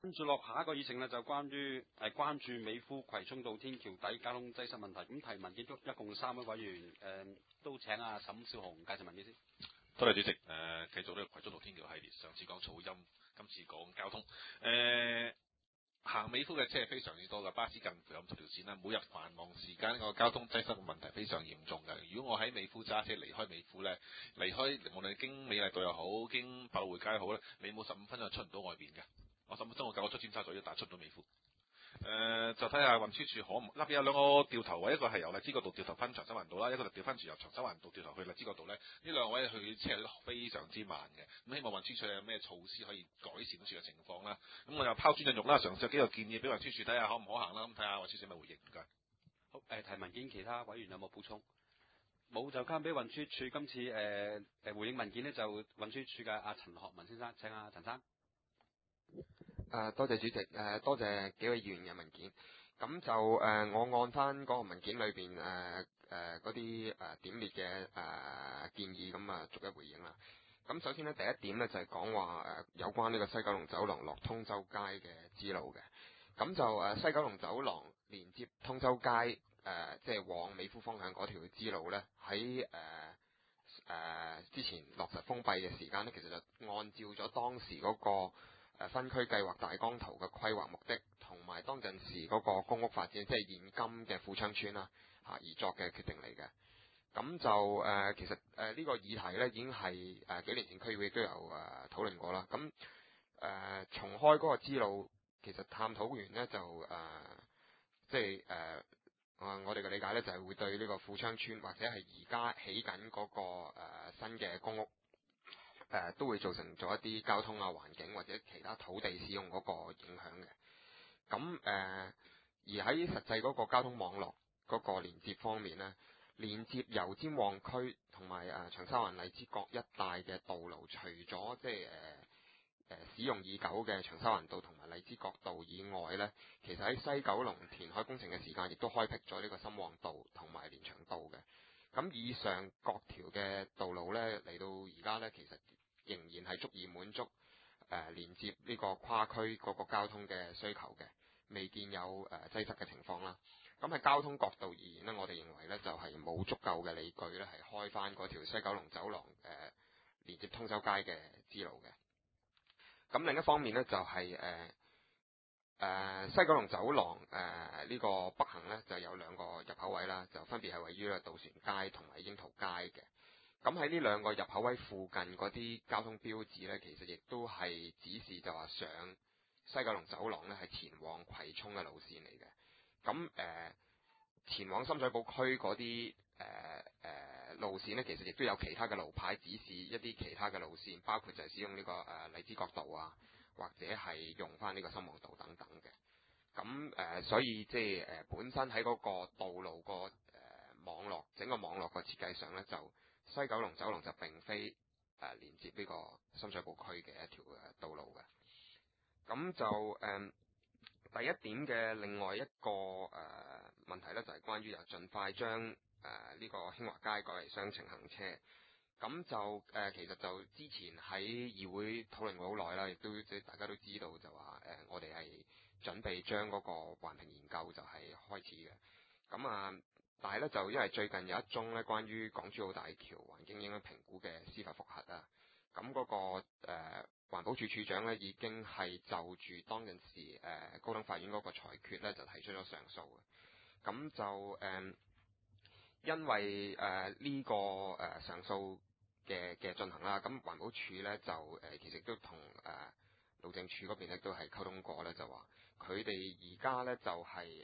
跟住落下一個議程呢，就關關注美孚葵涌道天橋底交通擠塞問題。咁提文件都一共3位委員，都請阿沈少雄介紹文件先。 多謝主席。繼續呢個葵涌道天橋系列，上次講噪音，今次講交通。行美孚嘅車係非常之多嘅，巴士近乎有50條線啦。每日繁忙時間個交通擠塞嘅問題非常嚴重嘅。如果我喺美孚揸車離開美孚呢，離開無論經美麗道又好，經百老匯街好咧，你冇15分鐘就出唔到外邊嘅。我15分鐘我夠我出尖沙咀，但係出唔到美孚。就睇下運輸署可唔嗱邊有兩個調頭位，一個係由荔枝角道調頭翻長沙灣道啦，一個就調翻轉由長沙灣道調頭去荔枝角道咧。呢兩位去車都非常之慢嘅，咁希望運輸署有咩措施可以改善到住嘅情況啦。咁我又拋磚引玉啦，嘗試有幾個建議俾運輸署睇下可唔可行啦。咁睇下運輸署有咩回應㗎。 好，提文件其他委員有冇補充？冇就交俾運輸署。今次回應文件呢，就運輸署嘅阿陳學文先生，請阿陳生。 多謝主席，多謝幾位議員嘅文件。咁就我按翻嗰個文件裏邊嗰啲點列嘅建議，咁逐一回應啦。咁首先呢，第一點呢，就係講話有關呢個西九龍走廊落通州街嘅支路嘅。咁就西九龍走廊連接通州街即係往美孚方向嗰條支路呢，喺之前落實封閉嘅時間呢，其實就按照咗當時嗰個分區計劃大綱圖嘅規劃目的，同埋當陣時嗰個公屋發展，即係現今嘅富昌邨啦而作嘅決定嚟嘅。咁就其實呢個議題呢，已經係幾年前區議會都有討論過啦。咁重開嗰個支路，其實探討完呢，就即係我哋嘅理解呢，就係會對呢個富昌邨或者係而家起緊嗰個新嘅公屋都會造成咗一啲交通環境或者其他土地使用嗰個影響嘅。咁而喺實際嗰個交通網絡嗰個連接方面呢，連接油尖旺區同埋長沙灣荔枝角一帶嘅道路，除咗即係使用已久嘅長沙灣道同埋荔枝角道以外呢，其實喺西九龍填海工程嘅時間，亦都開闢咗呢個深旺道同埋連翔道嘅。咁以上各條嘅道路呢，嚟到而家呢，其實仍然係足以滿足連接呢個跨區嗰個交通嘅需求嘅，未見有擠塞嘅情況啦。咁喺交通角度而言呢，我哋認為呢就係冇足夠嘅理據呢係開返嗰條西九龍走廊連接通州街嘅支路嘅。咁另一方面呢，就係西九龍走廊呢個北行呢，就有2個入口位啦，就分別係位於渡船街同埋櫻桃街嘅。咁喺呢2個入口位附近嗰啲交通標誌呢，其實亦都係指示就話上西九龍走廊呢係前往葵涌嘅路線嚟嘅。咁前往深水埗區嗰啲路線呢，其實亦都有其他嘅路牌指示一啲其他嘅路線，包括就係使用呢個荔枝角道啊，或者係用翻呢個深旺道等等嘅。咁所以即係本身喺嗰個道路個網絡整個網絡個設計上呢，就西九龍走廊就並非連接呢個深水埗區嘅一條道路嘅。咁就第一點嘅另外一個問題呢，就係關於盡快將呢個興華街改為雙程行車。咁就其實就之前喺議會討論過好耐啦，亦都即係大家都知道就話我哋係準備將嗰個環評研究就係開始嘅。咁但係咧就因為最近有一宗咧關於港珠澳大橋環境影響評估嘅司法覆核啊，咁嗰個環保署署長咧已經係就住當陣時高等法院嗰個裁決咧就提出咗上訴嘅。咁就因為呢個上訴嘅進行啦，咁環保署咧就其實都同路政署嗰邊咧都係溝通過咧，就話佢哋而家咧就係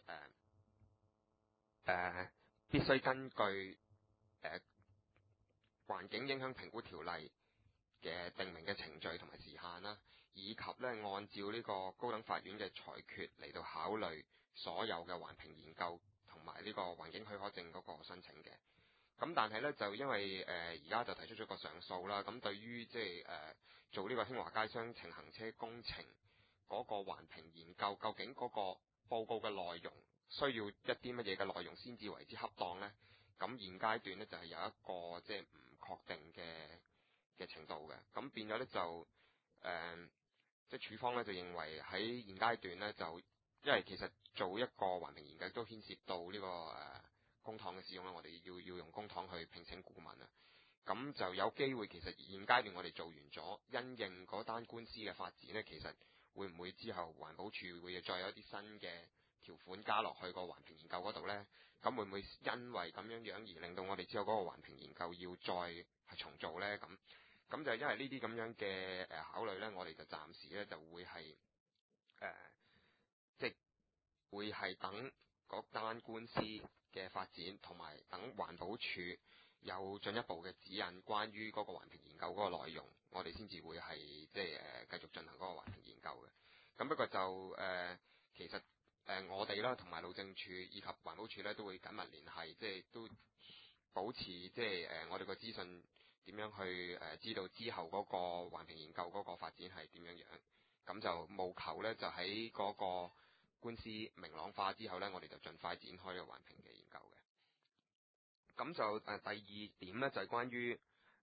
必須根據環境影響評估條例嘅定明嘅程序同埋時限啦，以及咧按照呢個高等法院嘅裁決嚟到考慮所有嘅環評研究同埋呢個環境許可證嗰個申請嘅。咁但係咧就因為而家就提出咗個上訴啦，咁對於即係做呢個興華街雙程行車工程嗰個環評研究，究竟嗰個報告嘅內容需要一啲乜嘢嘅內容先至為之恰當呢？咁現階段咧就係有一個即係唔確定嘅程度嘅，咁變咗咧就即係處方咧就認為喺現階段咧就，因為其實做一個環評研究都牽涉到呢、個公帑嘅使用啦，我哋要用公帑去聘請顧問啊。咁就有機會，其實現階段我哋做完咗，因應嗰單官司嘅發展呢，其實會唔會之後環保署會再有一啲新嘅條款加落去個環評研究嗰度呢？咁會唔會因為咁樣而令到我哋之後嗰個環評研究要再係重做呢？咁就因為呢啲咁樣嘅考慮呢，我哋就暫時呢就會係即係會係等嗰單官司嘅發展，同埋等環保署有進一步嘅指引，關於嗰個環評研究嗰個內容，我哋先至會係即係繼續進行嗰個環評研究嘅。咁不過就其實我哋啦，同埋路政署以及環保署咧，都會緊密聯繫，即係都保持即係我哋個資訊點樣去知道之後嗰個環評研究嗰個發展係點樣樣。咁就務求咧，就喺嗰個官司明朗化之後咧，我哋就盡快展開呢個環評嘅研究嘅。咁就第二點咧，就係關於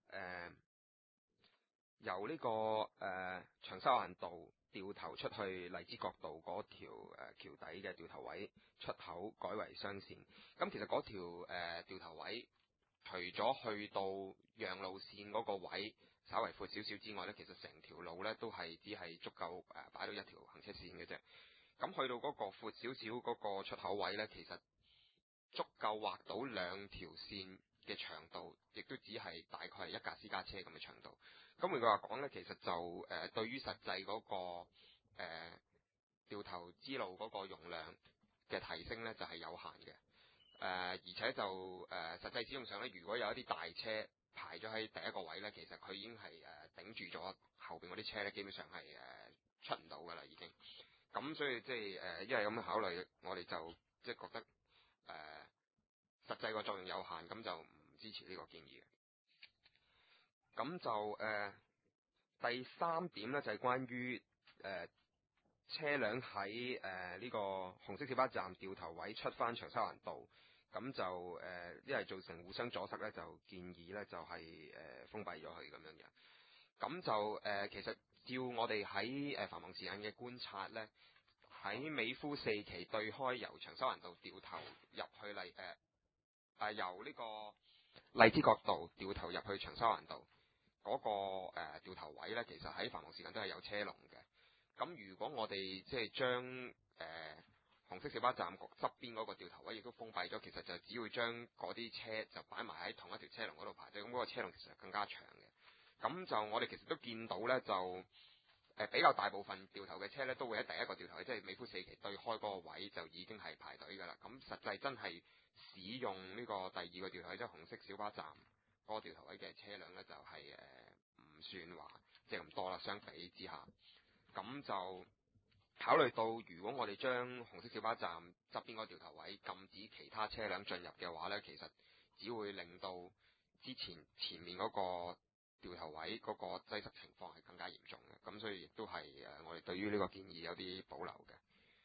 由呢個長沙灣道掉頭出去荔枝角道嗰條橋底嘅掉頭位出口改為雙線。咁其實嗰條掉頭位除咗去到讓路線嗰個位稍為闊少少之外咧，其實成條路咧都係只係足夠擺到一條行車線嘅啫。咁去到嗰個闊少少嗰個出口位咧，其實足夠畫到兩條線嘅長度，亦都只係大概係一架私家車咁嘅長度。咁換句話講咧，其實就對於實際嗰個掉頭支路嗰個容量嘅提升咧，就係有限嘅。而且就實際使用上咧，如果有一啲大車排咗喺第一個位咧，其實佢已經係頂住咗後邊嗰啲車咧，基本上係出唔到㗎啦已經。咁所以即係因為咁嘅考慮，我哋就即係覺得實際個作用有限，咁就唔支持呢個建議嘅。咁就第三點咧，就係關於車輛喺呢個紅色小巴站掉頭位出翻長沙灣道，咁就因為造成互相阻塞咧，就建議咧就係封閉咗佢咁樣嘅。咁就其實照我哋喺繁忙時間嘅觀察咧，喺美孚4期對開由長沙灣道掉頭入去由呢個荔枝角道掉頭入去長沙灣道嗰個掉頭位咧，其實喺繁忙時間都係有車龍嘅。咁如果我哋即係將紅色小巴站側邊嗰個掉頭位亦都封閉咗，其實就只會將嗰啲車就擺埋喺同一條車龍嗰度排隊，咁嗰個車龍其實更加長嘅。咁就我哋其實都見到咧，就比較大部分掉頭嘅車咧，都會喺第一個掉頭位，即係美孚4期對開嗰個位就已經係排隊㗎啦。咁實際真係使用呢個第二個掉頭位，即係紅色小巴站嗰個掉頭位嘅車輛咧，就係唔算話即係咁多啦，相比之下。咁就考慮到，如果我哋將紅色小巴站側邊嗰掉頭位禁止其他車輛進入嘅話呢，其實只會令到前面嗰個掉頭位嗰個擠塞情況係更加嚴重嘅。咁所以亦都係我哋對於呢個建議有啲保留嘅。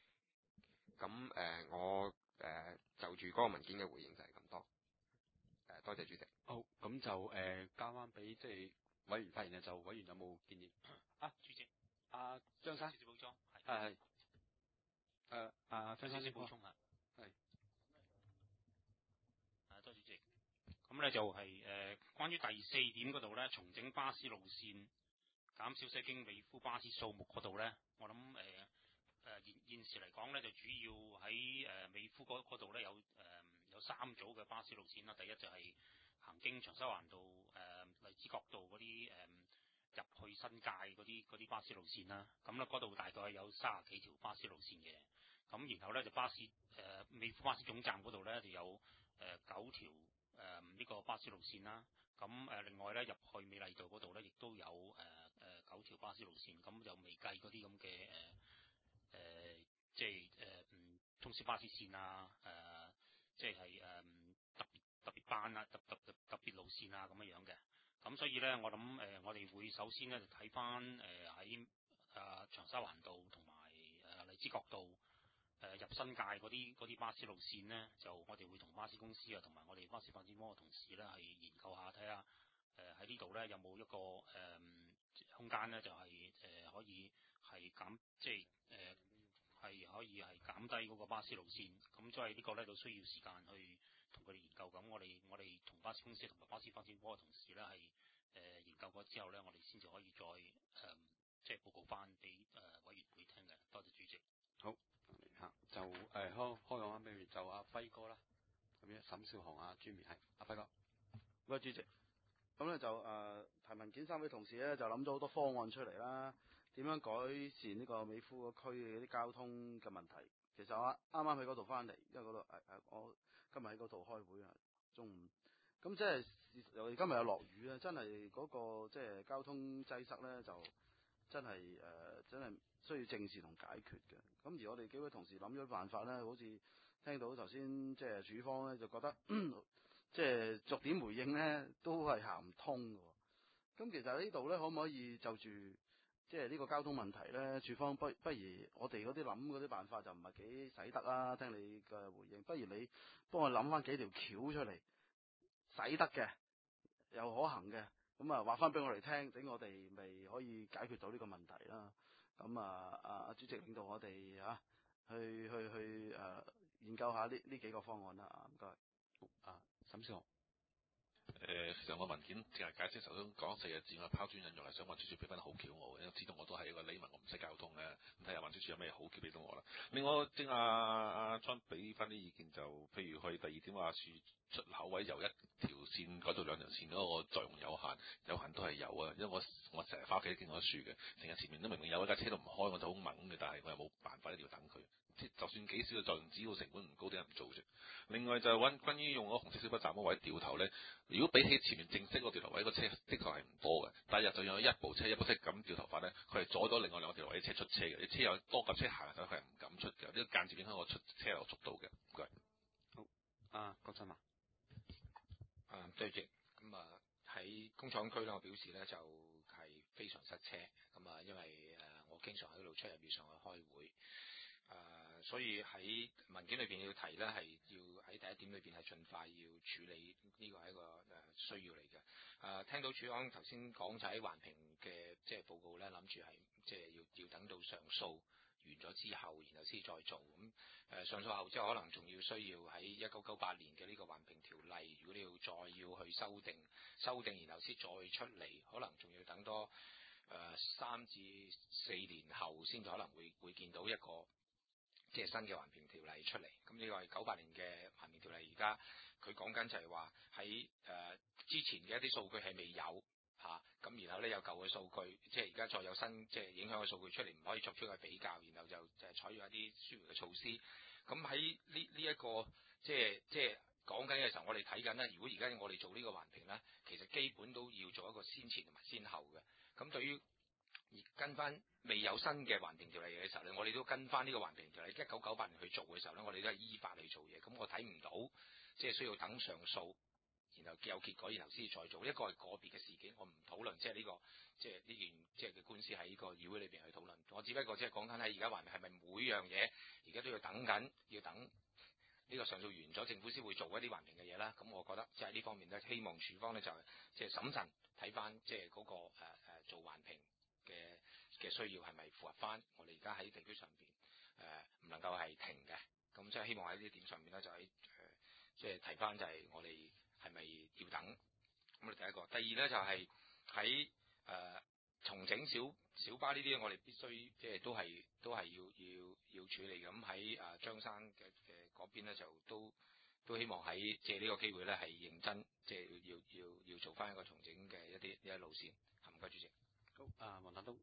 咁我就住嗰個文件嘅回應就係咁多。多謝主席。 好，咁就交翻俾即係委員發言嘅，就委員有冇建議？ 主席。 張生， 少少補充， 係張生先補充下， 係多謝主席。咁咧就係關於第4點嗰度咧，重整巴士路線，減少西經美孚巴士數目嗰度咧，我諗現時嚟講咧，就主要喺美孚嗰度咧有3組嘅巴士路線啦。第一就係行經長沙灣道、荔枝角道嗰啲入去新界嗰啲巴士路線啦，咁咧嗰度大概有30幾條巴士路線嘅，咁然後咧就美孚巴士總站嗰度咧就有9條呢個巴士路線啦，咁另外咧入去美麗道嗰度咧亦都有9條巴士路線，咁就未計嗰啲咁嘅即係通宵巴士線啊，即係特別班啊、特別路線啊咁樣嘅。咁所以咧，我諗我哋會首先咧就睇翻喺長沙灣道同埋荔枝角道入新界嗰啲巴士路線咧，就我哋會同巴士公司啊同埋我哋巴士發展科嘅同事咧係研究下睇下喺呢度咧有冇一個空間咧，就係可以係減即係係可以係減低嗰個巴士路線，咁所以呢個咧就需要時間去同佢哋研究。咁我哋同巴士公司同埋巴士發展科嘅同事咧係研究過之後咧，我哋先至可以再即係報告翻俾委員會聽嘅。多謝主席。 好嚇，就開講翻俾就阿輝哥啦，咁樣沈少雄啊，朱明係阿輝哥。 喂，主席，咁咧就提文件三位同事咧就諗咗好多方案出嚟啦，點樣改善呢個美孚個區嘅啲交通嘅問題。其實我啱啱喺嗰度翻嚟，因為嗰度我今日喺嗰度開會啊，中午。咁即係尤其今日有落雨咧，真係嗰個即係交通擠塞咧，就真係需要正視同解決嘅。咁而我哋幾位同事諗咗辦法咧，好似聽到頭先即係署方咧就覺得即係逐點回應咧，都係行唔通嘅。咁其實呢度咧，可唔可以就住即係呢個交通問題咧，署方不如我哋嗰啲諗嗰啲辦法就唔係幾使得啦。聽你嘅回應，不如你幫我諗翻幾條橋出嚟，使得嘅又可行嘅，咁啊話翻俾我哋聽，等我哋咪可以解決到呢個問題啦。咁阿主席領導我哋去研究下呢幾個方案啦。唔該。 沈少雄。 其實我文件淨係解釋頭先講4個字，我拋磚引玉係想運輸署俾翻好橋我嘅，因為始終我都係一個黎民，我唔識交通嘅，咁睇下運輸署有咩好橋俾到我啦。另外，正阿莊俾翻啲意見，就譬如佢第二點話樹出口位由一條線改到2條線嗰個作用有限都係有啊，因為我成日翻屋企都見到樹嘅，成日前面都明明有一架車都唔開，我就好猛嘅，但係我又冇辦法一定要等佢。就算幾少嘅作用，只要成本唔高，點解唔做啫？另外就係關於用嗰紅色小巴站嗰位掉頭咧，如果比起前面正式嗰掉頭位，個車的確係唔多嘅，但係就有一部車咁掉頭法咧，佢係阻咗另外2個掉頭位啲車出車嘅，啲車有多架車行嘅時候，佢係唔敢出嘅，呢個間接影響我出車流速度嘅。唔該。 好，郭振華。 對住咁喺工廠區咧，我表示咧就係非常塞車咁因為我經常喺度出入要上去開會。所以喺文件裏邊要提咧，係要喺第一點裏邊係盡快要處理，呢個係一個需要嚟嘅。聽到署長頭先講就喺環評嘅即係報告咧，諗住係即係要等到上訴完咗之後，然後先再做。咁上訴後之後，可能仲要需要喺1998年嘅呢個環評條例，如果你要去修訂，然後先再出嚟，可能仲要等多3至4年後先至可能會見到一個即係新嘅環評條例出嚟。咁呢個係98年嘅環評條例，而家佢講緊就係話喺之前嘅一啲數據係未有咁然後咧有舊嘅數據，即係而家再有新即係影響嘅數據出嚟，唔可以作出一個比較，然後就採用一啲舒緩嘅措施。咁喺呢一個即係講緊嘅時候，我哋睇緊咧，如果而家我哋做呢個環評咧，其實基本都要做一個先前同埋先後嘅。咁對於跟翻未有新嘅環評條例嘅時候咧，我哋都跟翻呢個環評條例1998年去做嘅時候咧，我哋都係依法嚟做嘢。咁我睇唔到即係需要等上訴，然後有結果，然後先至再做。一個係個別嘅事件，我唔討論即係呢個即係呢件即係嘅官司喺呢個議會裏邊去討論。我只不過即係講緊喺而家環評係咪每樣嘢而家都要等緊，要等呢個上訴完咗，政府先會做一啲環評嘅嘢啦。咁我覺得即係呢方面咧，希望署方咧就即係審慎睇翻即係嗰個做環評嘅需要係咪符合翻我哋而家喺地區上邊唔能夠係停嘅。咁即係希望喺呢點上面咧就喺即係提翻就係我哋係咪要等？咁第一個，第二咧就係喺重整小巴呢啲，我哋必須即係都係要處理。咁喺張生嘅嗰邊咧就都希望喺借呢個機會咧係認真，即係要做翻一個重整嘅一啲路線。唔該主席。 好，黃達東。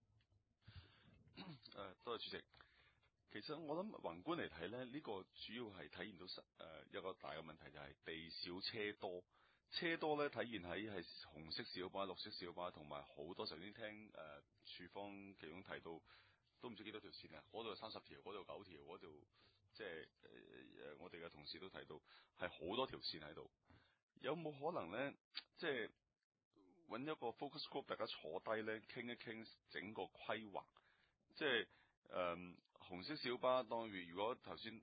多謝主席。其實我諗宏觀嚟睇咧，呢個主要係體現到一個大嘅問題，就係地少車多。車多咧體現喺係紅色小巴、綠色小巴，同埋好多頭先聽署方其中提到，都唔知幾多條線啊，嗰度有30條，嗰度9條，嗰度即係我哋嘅同事都提到係好多條線喺度。有冇可能咧，即係揾一個 focus group， 大家坐低咧傾一傾整個規劃，即係紅色小巴當如果頭先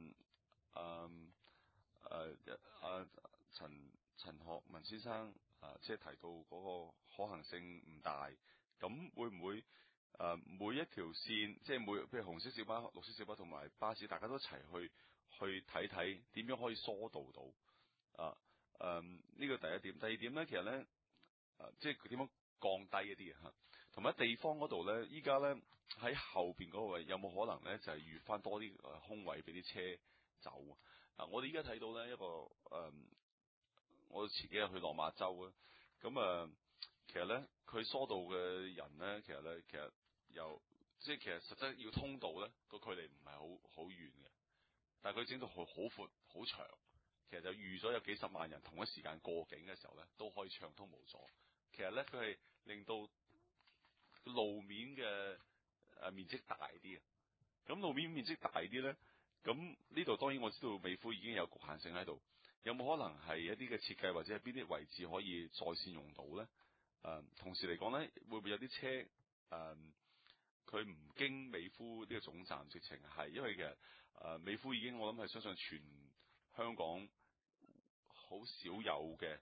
陳學文先生即係提到嗰個可行性唔大，咁會唔會每一條線，即係譬如紅色小巴、綠色小巴同埋巴士，大家都一齊去睇睇點樣可以疏導到呢個第一點。第二點咧，其實咧即係點樣降低一啲嘅嚇，同埋地方嗰度咧，依家咧喺後邊嗰個位有冇可能咧就係預翻多啲空位俾啲車走啊？我哋依家睇到咧一個我前幾日去落馬洲啊，咁其實咧佢疏導嘅人咧，其實即係其實實質要通道咧個距離唔係好遠嘅，但係佢整到好闊好長，其實就預咗有幾十萬人同一時間過境嘅時候咧都可以暢通無阻。其實咧佢係令到路面嘅面積大啲嘅，咁路面面積大啲咧，咁呢度當然我知道美孚已經有局限性喺度，有冇可能係一啲嘅設計或者係邊啲位置可以在線用到咧？同時嚟講咧，會唔會有啲車佢唔經美孚呢個總站，直情係因為其實美孚已經我諗係相信全香港好少有嘅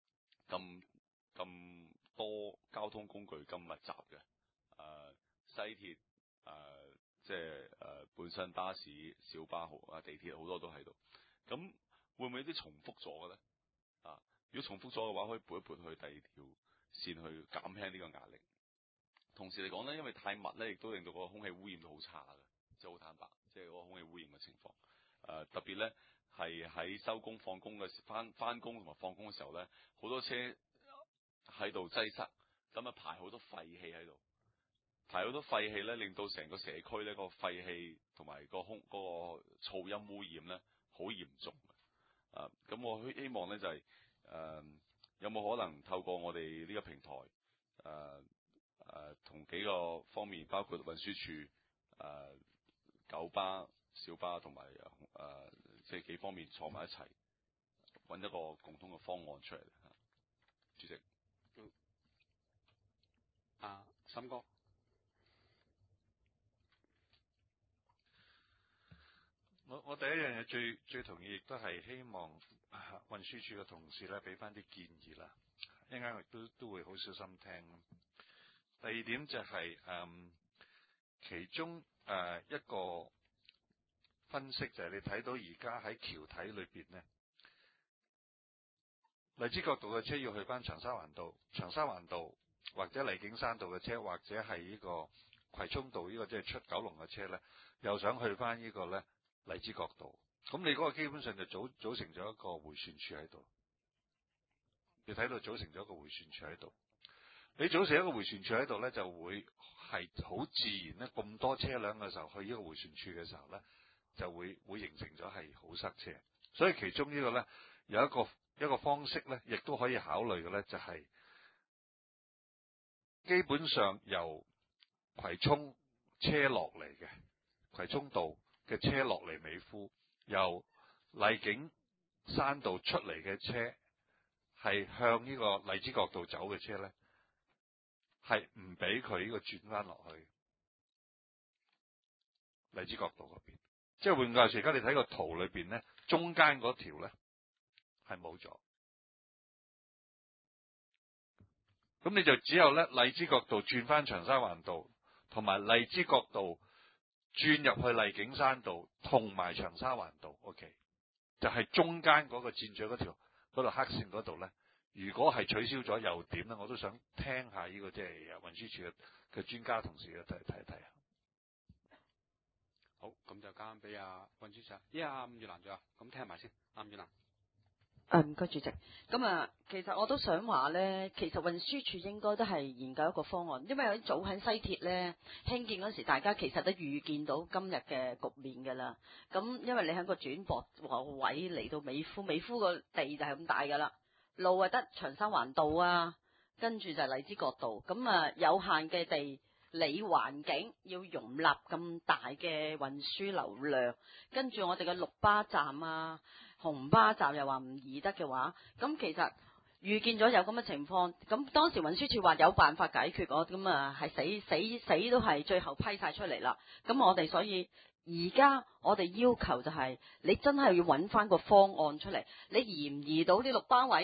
咁多交通工具咁密集嘅西鐵即係本身巴士、小巴地鐵好多都喺度，咁會唔會有啲重複咗嘅咧？如果重複咗嘅話，可以撥一撥去第二條線去減輕呢個壓力。同時嚟講咧，因為太密咧，亦都令到個空氣污染都好差嘅，即係好坦白，即係嗰個空氣污染嘅情況。特別咧係喺收工放工嘅翻工同埋放工嘅時候咧，好多車喺度擠塞，咁排好多廢氣喺度，排好多廢氣咧，令到成個社區咧個廢氣同埋嗰個噪音污染咧好嚴重。咁我希望咧就係有冇可能透過我哋呢個平台同幾個方面，包括運輸署、九巴、小巴同埋即係幾方面坐埋一齊，揾一個共通嘅方案出嚟。主席， 森哥， 我第一樣嘢最同意，亦都係希望運輸署嘅同事咧俾翻啲建議啦，一陣間亦都會好小心聽。第二點就係其中一個分析就係你睇到而家喺橋體裏邊咧，荔枝角道嘅車要去翻長沙灣道或者荔景山道嘅車，或者係呢個葵涌道呢個即係出九龍嘅車咧，又想去翻呢個咧荔枝角道，咁你嗰個基本上就組成咗一個迴旋處喺度，你睇到組成咗一個迴旋處喺度。你組成一個迴旋處喺度咧，就會係好自然咧。咁多車輛嘅時候，去呢個迴旋處嘅時候咧，就會形成咗係好塞車。所以其中呢個咧有一個方式咧，亦都可以考慮嘅咧，就係基本上由葵涌車落嚟嘅葵涌道嘅車落嚟美孚，由荔景山道出嚟嘅車係向呢個荔枝角道走嘅車咧，係唔俾佢呢個轉翻落去荔枝角道嗰邊。即係換句話說，而家你睇個圖裏邊咧，中間嗰條咧係冇咗，咁你就只有咧荔枝角道轉翻長沙灣道，同埋荔枝角道轉入去荔景山道，同埋長沙灣道。OK， 就係中間嗰個箭嘴嗰條嗰度黑線嗰度咧。如果係取消咗又點咧？我都想聽下呢個即係運輸署嘅專家同事嘅睇一睇。 好，咁就交俾運輸署。伍月蘭咗，咁聽埋先。伍月蘭。 唔該主席。咁其實我都想話咧，其實運輸署應該都係研究一個方案，因為早喺西鐵咧興建嗰時，大家其實都預見到今日嘅局面㗎啦。咁因為你喺個轉駁位嚟到美孚個地就係咁大㗎啦。路得長沙灣道啊，跟住就係荔枝角道，咁有限嘅地理環境要容納咁大嘅運輸流量，跟住我哋嘅綠巴站啊、紅巴站又話唔易得嘅話，咁其實預見咗有咁嘅情況，咁當時運輸署話有辦法解決我，咁係死都係最後批晒出嚟啦。咁我哋所以而家我哋要求就係、你真係要揾翻個方案出嚟，你移唔移到啲綠巴位啊？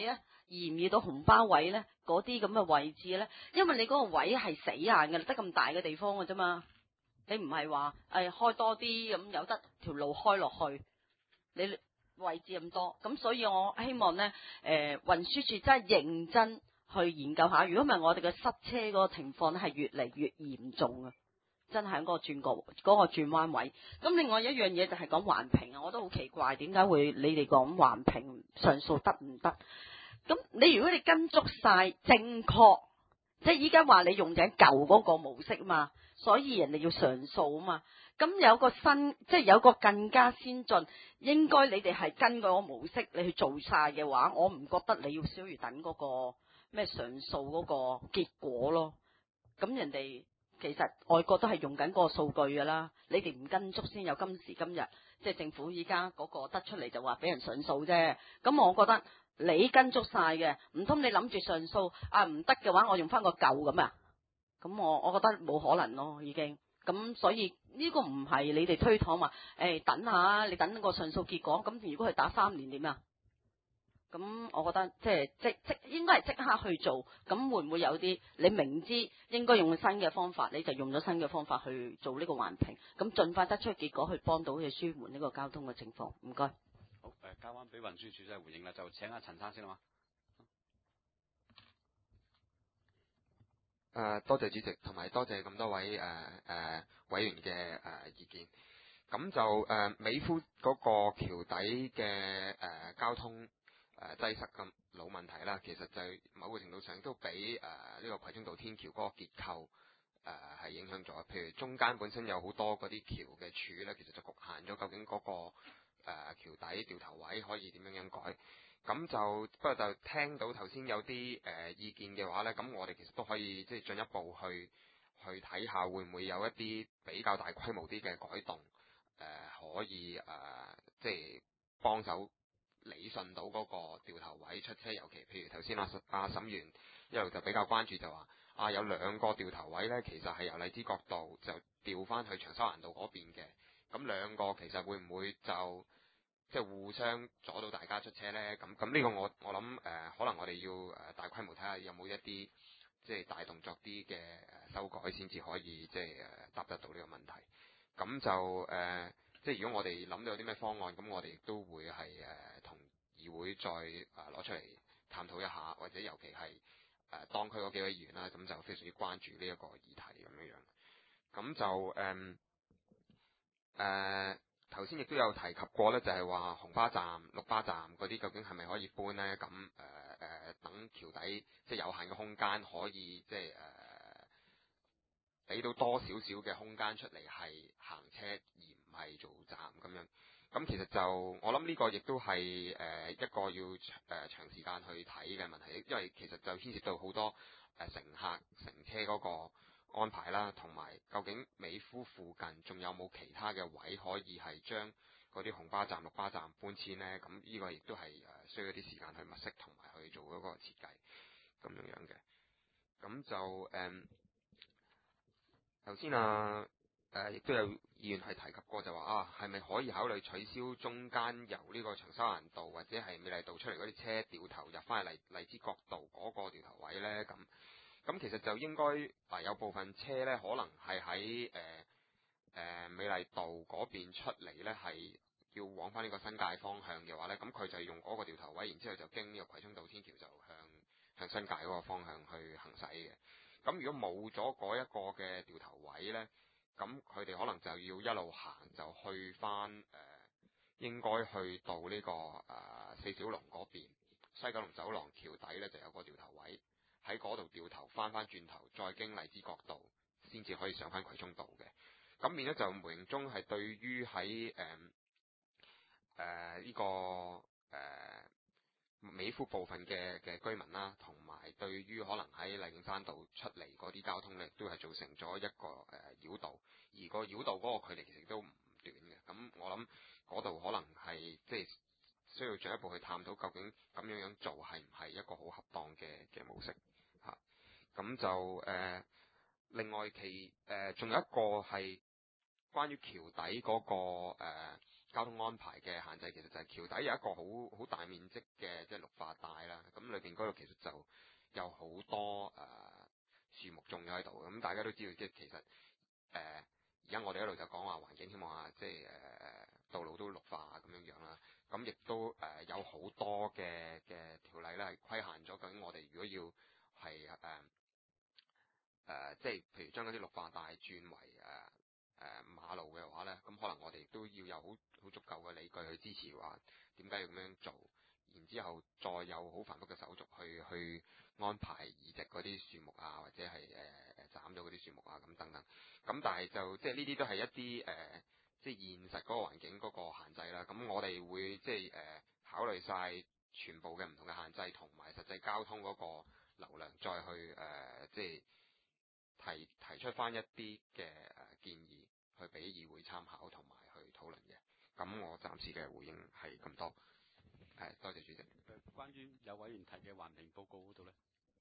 移唔移到紅巴位咧？嗰啲咁嘅位置咧，因為你嗰個位係死硬嘅，得咁大嘅地方嘅啫嘛。你唔係話開多啲咁有得條路開落去，你位置咁多，咁所以我希望咧運輸署真係認真去研究下，如果唔係我哋嘅塞車嗰個情況咧係越嚟越嚴重啊！真係喺嗰個轉彎位。咁另外一樣嘢就係講環評啊，我都好奇怪點解會你哋講環評上訴得唔得？咁你如果你跟足晒正確，即係依家話你用緊舊嗰個模式啊嘛，所以人哋要上訴啊嘛。咁有個新，即係有個更加先進，應該你哋係跟嗰個模式你去做晒嘅話，我唔覺得你要需要等嗰個咩上訴嗰個結果咯。咁人哋其實外國都係用緊嗰個數據㗎啦，你哋唔跟足先有今時今日，即係政府依家嗰個得出嚟就話俾人上訴啫。咁我覺得你跟足晒嘅，唔通你諗住上訴唔得嘅話，我用翻個舊咁啊？咁我覺得冇可能咯，已經。咁所以呢個唔係你哋推搪話，等下你等個上訴結果。咁如果佢打3年點啊？咁我覺得即應該係即刻去做。咁會唔會有啲你明知應該用新嘅方法，你就用咗新嘅方法去做呢個環評，咁盡快得出結果，去幫到佢舒緩呢個交通嘅情況。唔該。 好，交翻俾運輸署真係回應啦，就請阿陳生先啦嘛。 多謝主席，同埋多謝咁多位委員嘅意見。咁就美孚嗰個橋底嘅交通擠塞咁老問題啦，其實就某個程度上都俾呢個葵涌道天橋嗰個結構係影響咗。譬如中間本身有好多嗰啲橋嘅柱咧，其實就局限咗究竟嗰個橋底掉頭位可以點樣改。咁就不過就聽到頭先有啲意見嘅話呢，咁我哋其實都可以即係進一步去睇下會唔會有一啲比較大規模啲嘅改動，可以即係幫手理順到嗰個掉頭位出車。尤其譬如頭先阿沈員一路就比較關注就話有2個掉頭位呢，其實係由荔枝角道就調翻去長沙灣道嗰邊嘅。咁2個其實會唔會就即係互相阻到大家出車呢？咁呢個我諗可能我哋要大規模睇下有冇一啲即係大動作啲嘅修改先至可以即係答得到呢個問題。咁就即係如果我哋諗到有啲咩方案，咁我哋亦都會係同議會再攞出嚟探討一下，或者尤其係當區嗰幾位議員啦，咁就非常之關注呢一個議題咁樣樣。咁就頭先亦都有提及過呢，就係話紅巴站、綠巴站嗰啲究竟係咪可以搬呢？咁等橋底即係有限嘅空間，可以即係俾到多少少嘅空間出嚟係行車，而唔係做站咁樣。咁其實就我諗呢個亦都係一個要長時間去睇嘅問題，因為其實就牽涉到好多乘客乘車嗰個安排啦，同埋究竟美孚附近仲有冇其他嘅位可以係將嗰啲紅巴站、綠巴站搬遷呢？咁呢個亦都係需要一啲時間去物色同埋去做嗰個設計咁樣樣嘅。咁就頭先亦都有議員係提及過就話係咪可以考慮取消中間由呢個長沙灣道或者係美麗道出嚟嗰啲車掉頭入翻去荔枝角道嗰個掉頭位呢？咁其實就應該有部分車呢，可能係喺美麗道嗰邊出嚟呢，係要往翻呢個新界方向嘅話呢，咁佢就用嗰個掉頭位，然之後就經呢個葵涌道天橋就向新界嗰個方向去行駛嘅。咁如果冇咗嗰一個嘅掉頭位呢，咁佢哋可能就要一路行就去翻應該去到呢個四小龍嗰邊西九龍走廊橋底呢，就有個掉頭位。喺嗰度掉頭翻轉頭，再經荔枝角道，先至可以上翻葵涌道嘅。咁變咗就無形中係對於喺呢個美孚部分嘅居民啦，同埋對於可能喺麗景山道出嚟嗰啲交通咧，都係造成咗一個繞道，而個繞道嗰個距離其實都唔短嘅。咁我諗嗰度可能係即係需要進一步去探討，究竟咁樣做係唔係一個好恰當嘅模式嚇？咁就另外仲有一個係關於橋底嗰個交通安排嘅限制，其實就係橋底有一個好大面積嘅即係綠化帶啦。咁裏邊嗰度其實就有好多樹木種咗喺度。咁大家都知道，即係其實而家我哋一路就講話環境，希望話即係道路都綠化咁樣樣啦。咁亦都有好多嘅條例咧係規限咗，究竟我哋如果要係即係譬如將嗰啲綠化帶轉為馬路嘅話咧，咁可能我哋都要有好足夠嘅理據去支持話點解要咁樣做，然之後再有好繁複嘅手續去安排移植嗰啲樹木啊，或者係斬咗嗰啲樹木啊咁等等。咁但係就即係呢啲都係一啲即係現實嗰個環境嗰個限制啦。咁我哋會即係考慮晒全部嘅唔同嘅限制，同埋實際交通嗰個流量，再去即係提出翻一啲嘅建議，去俾議會參考同埋去討論嘅。咁我暫時嘅回應係咁多。多謝主席。 關於有委員提嘅環評報告嗰度咧，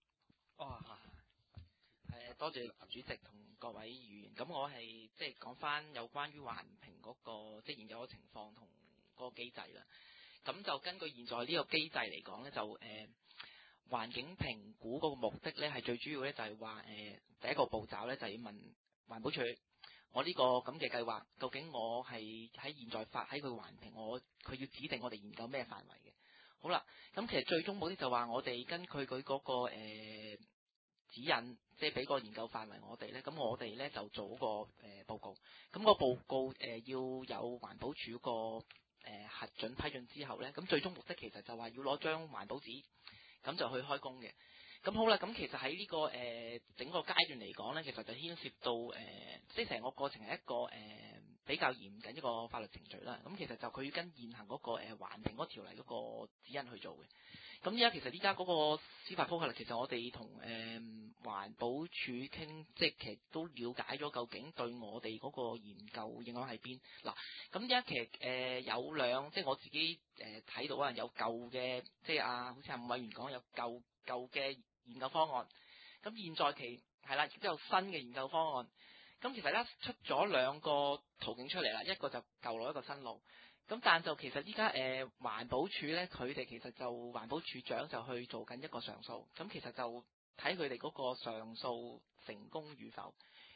多謝主席同各位議員。咁我係即係講翻有關於環評嗰個即係現有嘅情況同嗰個機制啦。咁就根據現在呢個機制嚟講咧，就環境評估嗰個目的咧係最主要咧就係話第一個步驟咧就係要問環保署，我呢個咁嘅計劃究竟我係喺現在發喺佢環評，佢要指定我哋研究咩範圍嘅。好啦，咁其實最終目的就話我哋根據佢嗰個指引，即係俾個研究範圍我哋咧，咁我哋咧就做嗰個報告。咁個報告要有環保署個核准批准之後咧，咁最終目的其實就話要攞張環保紙，咁就去開工嘅。咁好啦，咁其實喺呢個整個階段嚟講咧，其實就牽涉到即係成個過程係一個比較嚴謹一個法律程序啦。咁其實就佢要跟現行嗰個環評嗰條例嗰個指引去做嘅。咁依家嗰個司法覆核，其實我哋同環保署傾，即係其實都了解咗究竟對我哋嗰個研究影響喺邊。嗱，咁依家其實有即係我自己睇到啊，有舊嘅，即係好似伍委員講有舊嘅研究方案。咁現在係啦，亦都有新嘅研究方案。咁其實咧出咗兩個途徑出嚟啦，一個就舊路，一個新路。咁但就其實依家環保署咧，佢哋其實就環保署長就去做緊一個上訴。咁其實就睇佢哋嗰個上訴成功與否。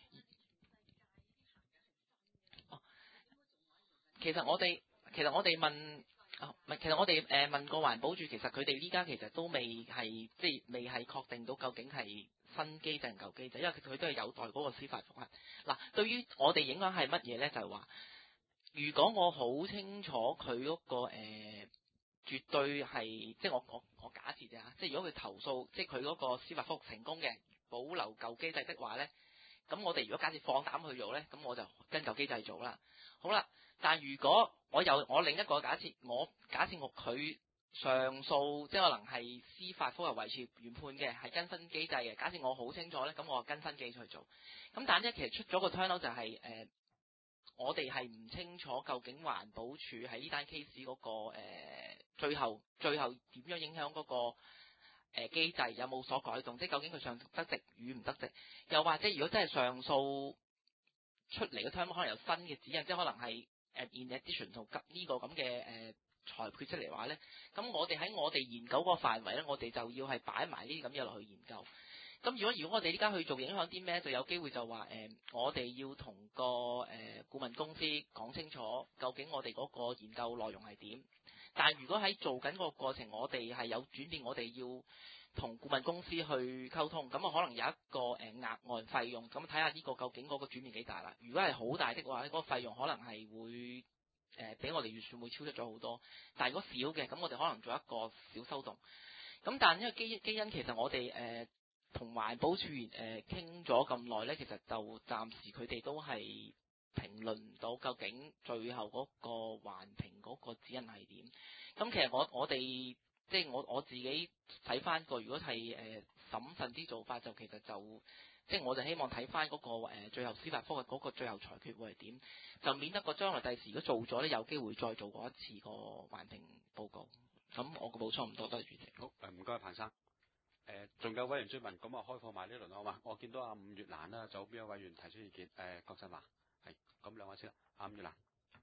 其實我哋問問過環保署，其實佢哋依家其實都未係確定到究竟係新機制定舊機制，因為佢都係有待嗰個司法覆核。嗱，對於我哋影響係乜嘢咧？就係話，如果我好清楚佢嗰個絕對係，即係我假設啫嚇，即係如果佢投訴，即係佢嗰個司法覆核成功嘅，保留舊機制的話咧，咁我哋如果假設放膽去做咧，咁我就跟舊機制做啦。好啦，但如果我另一個假設，佢上訴，即係可能係司法覆核維持原判嘅，係跟新機制嘅。假設我好清楚咧，咁我就跟新機制去做。咁但係其實出咗個 turnout 就係我哋係唔清楚究竟環保署喺呢單 case 嗰個最後點樣影響嗰個機制，有冇所改動？即係究竟佢上訴得直與唔得直？又或者如果真係上訴出嚟嘅 turnout 可能有新嘅指引，即係可能係in addition 同呢個咁嘅裁決出嚟話咧，咁我哋喺我哋研究嗰個範圍咧，我哋就要係擺埋呢啲咁嘢落去研究。咁如果我哋依家去做影響啲咩，就有機會就話我哋要同個顧問公司講清楚，究竟我哋嗰個研究內容係點。但係如果喺做緊個過程，我哋係有轉變，我哋要同顧問公司去溝通，咁可能有一個額外費用，咁睇下呢個究竟嗰個轉變幾大啦。如果係好大的話，嗰個費用可能係會比我哋預算會超出咗好多。但係如果少嘅，咁我哋可能做一個小修動。咁但係因為基因其實我哋同環保署傾咗咁耐咧，其實就暫時佢哋都係評論唔到究竟最後嗰個環評嗰個指引係點。咁其實我哋即係我自己睇翻個，如果係審慎啲做法，就其實就即係我就希望睇翻嗰個最後司法覆核嗰個最後裁決會係點，就免得個將來第時如果做咗咧，有機會再做過一次個環評報告。咁我個補充唔多，多謝主席。 好，唔該彭生。仲有委員追問，咁啊開放埋呢輪好嘛？我見到阿伍月蘭啦，就邊有委員提出意見？郭振華係，咁兩位先啦。阿伍月蘭。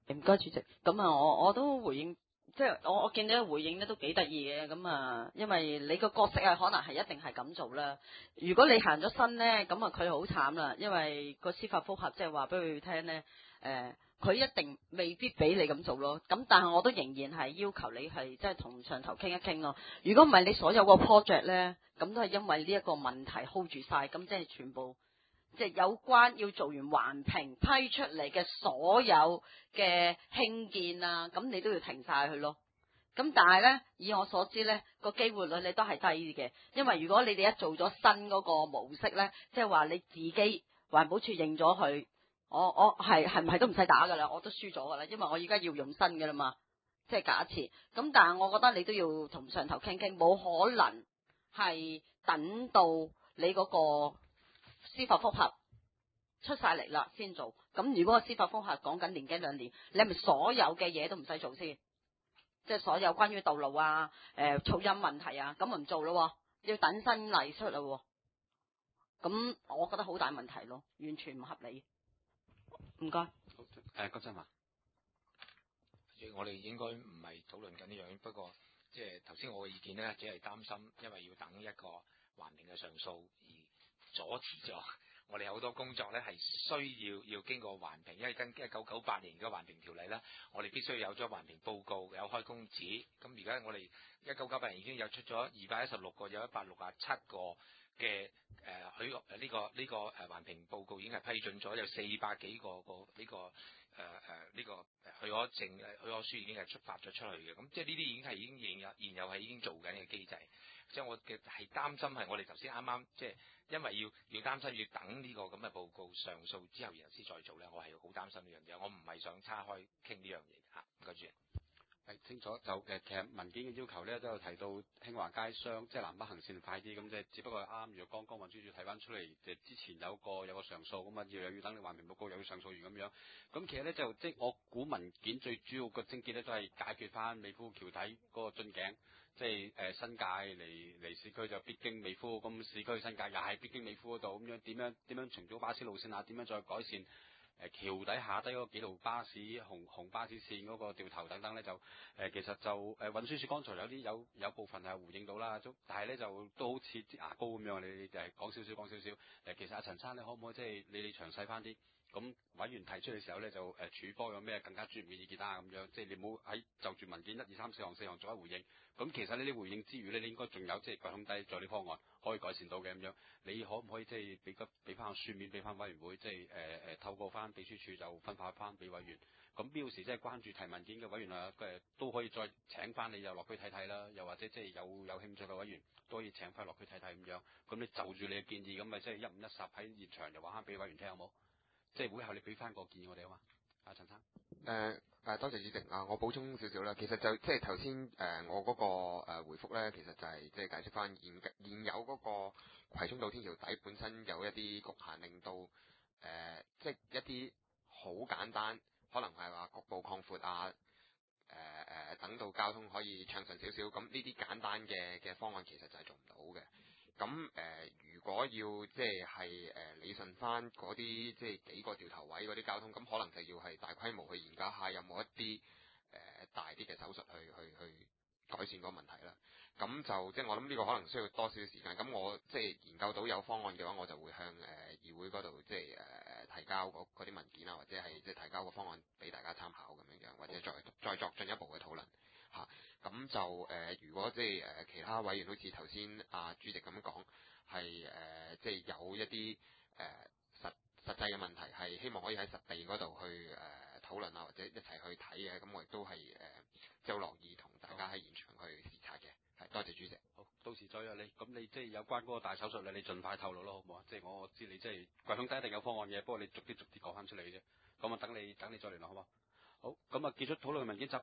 唔該主席，咁啊我都回應，即係我見到回應咧都幾得意嘅，咁啊因為你個角色啊可能係一定係咁做啦。如果你行咗身咧，咁啊佢好慘啦，因為個司法覆核即係話俾佢聽咧，佢一定未必俾你咁做咯。咁但係我都仍然係要求你係即係同上頭傾一傾咯。如果唔係你所有個 project 咧，咁都係因為呢一個問題 hold 住晒，咁即係全部。即係有關要做完環評批出嚟嘅所有嘅興建啊，咁你都要停晒佢咯。咁但係呢，以我所知呢個機會率你都係低嘅，因為如果你哋一做咗新嗰個模式呢，即係話你自己環保署認咗佢，我係唔係都唔使打㗎啦，我都輸咗㗎啦，因為我而家要用新㗎啦嘛。即係假設，咁但係我覺得你都要同上頭傾傾，冇可能係等到你嗰個司法覆核出晒嚟啦先做，咁如果個司法覆核講緊年幾兩年，你係咪所有嘅嘢都唔使做先？即係所有關於道路啊、噪音問題啊，咁唔做咯，要等新例出啦。咁我覺得好大問題咯，完全唔合理。唔該。 郭振華， 我哋應該唔係討論緊呢樣，不過即係頭先我嘅意見咧，只係擔心，因為要等一個環評嘅上訴而阻遲咗。我哋好多工作咧係需要經過環評，因為跟1998年嘅環評條例咧，我哋必須有咗環評報告，有開工紙。咁而家我哋1998年已經有出咗216個，有167個嘅呢個環評報告已經係批准咗，有400幾個呢個許可證許可書已經係出發咗出去嘅。咁即係呢啲已經現有係已經做緊嘅機制。即係我嘅係擔心係我哋頭先啱啱即係因為要擔心要等呢個咁嘅報告上訴之後然後先再做咧，我係好擔心呢樣嘢。我唔係想叉開傾呢樣嘢嚇。唔該主席。 係清楚就其實文件嘅要求咧都有提到興華街雙即係南北行線快啲，咁即係只不過啱如果剛運輸署睇翻出嚟，之前有個上訴咁啊，又要等你環評報告又要上訴完咁樣。咁其實咧就即係我估文件最主要個症結咧都係解決翻美孚橋底嗰個樽頸。即係新界嚟市區就必經美孚，咁市區新界又係必經美孚嗰度，咁樣點樣重組巴士路線啊？點樣再改善橋底下低嗰個幾路巴士紅巴士線嗰個掉頭等等咧？就其實就運輸署剛才有部分係回應到啦，但係咧就都好似擠牙膏咁樣，你就係講少少。其實阿陳生你可唔可以即係你詳細翻啲？咁委員提出嘅時候咧，就署方有咩更加專業嘅意見啊？咁樣即係你冇喺就住文件1、2、3、4項作一回應。咁其實呢啲回應之餘咧，你應該仲有即係櫃桶底再啲方案可以改善到嘅咁樣。你可唔可以即係俾翻個書面俾翻委員會，即係透過翻秘書處就分發翻俾委員。咁標時即係關注提文件嘅委員啊，都可以再請翻你又落區睇睇啦。又或者即係有興趣嘅委員都可以請翻落區睇睇咁樣。咁你就住你嘅建議咁咪即係1、5、1、10喺現場就話翻俾委員聽好冇？即係會後你俾翻個建議我哋啊嘛，阿陳生。 多謝主席啊，我補充少少啦。其實就即係頭先我嗰個回覆咧，其實就係即係解釋翻現有嗰個葵涌道天橋底本身有一啲局限，令到即係一啲好簡單，可能係話局部擴闊啊，等到交通可以暢順少少。咁呢啲簡單嘅方案其實就係做唔到嘅。咁如果要即係理順翻嗰啲即係幾個掉頭位嗰啲交通，咁可能就要係大規模去研究下有冇一啲大啲嘅手術去改善嗰個問題啦。咁就即係我諗呢個可能需要多少時間。咁我即係研究到有方案嘅話，我就會向議會嗰度即係提交嗰啲文件啊，或者係即係提交個方案俾大家參考咁樣樣，或者再作進一步嘅討論嚇。咁就如果即係其他委員好似頭先主席咁講，係即係有一啲實際嘅問題，係希望可以喺實地嗰度去討論啊，或者一齊去睇嘅，咁我亦都係即係好樂意同大家喺現場去視察嘅。係，多謝主席。 好，到時再約你。咁你即係有關嗰個大手術咧，你盡快透露咯，好唔好啊？即係我知你即係櫃桶底一定有方案嘅，不過你逐啲講翻出嚟嘅啫。咁啊，等你再聯絡好嘛？好，咁啊，結束討論文件集。